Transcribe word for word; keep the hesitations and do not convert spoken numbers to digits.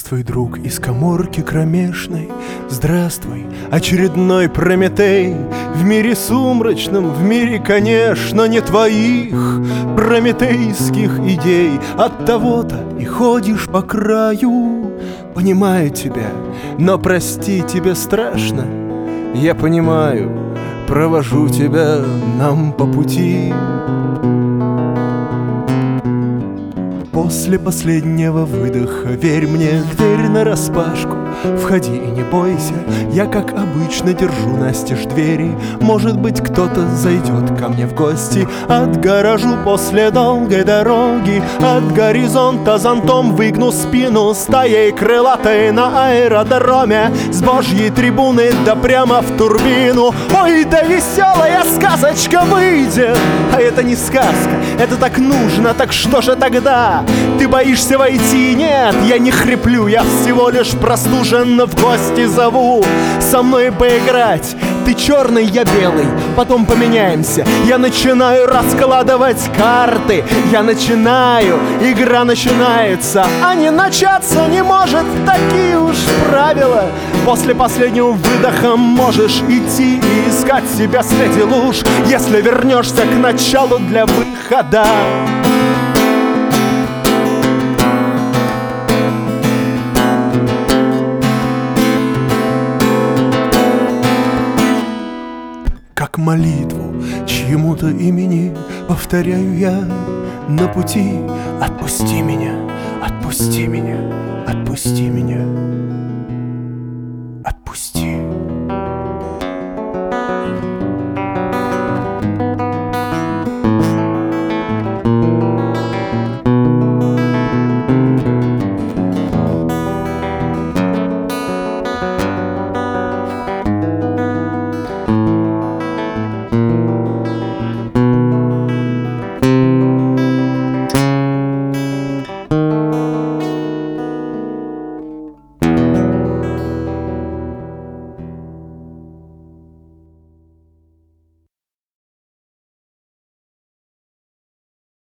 Здравствуй, друг из каморки кромешной, здравствуй, очередной Прометей. В мире сумрачном, в мире, конечно, не твоих прометейских идей. От того-то и ходишь по краю. Понимаю тебя, но прости, тебе страшно. Я понимаю, провожу тебя нам по пути. После последнего выдоха верь мне, дверь нараспашку, входи и не бойся. Я, как обычно, держу настежь двери. Может быть, кто-то зайдет ко мне в гости. Отгорожу после долгой дороги от горизонта зонтом, выгну спину стаей крылатой на аэродроме. С божьей трибуны да прямо в турбину. Ой, да веселая сказочка выйдет. А это не сказка, это так нужно, так что же тогда? Ты боишься войти? Нет, я не хриплю, я всего лишь простуженно в гости зову со мной поиграть. Ты черный, я белый, потом поменяемся. Я начинаю раскладывать карты. Я начинаю, игра начинается, а не начаться не может. Такие уж правила. После последнего выдоха можешь идти и искать себя среди луж, если вернешься к началу для выхода. Как молитву чьему-то имени повторяю я на пути. Отпусти меня, отпусти меня, отпусти меня.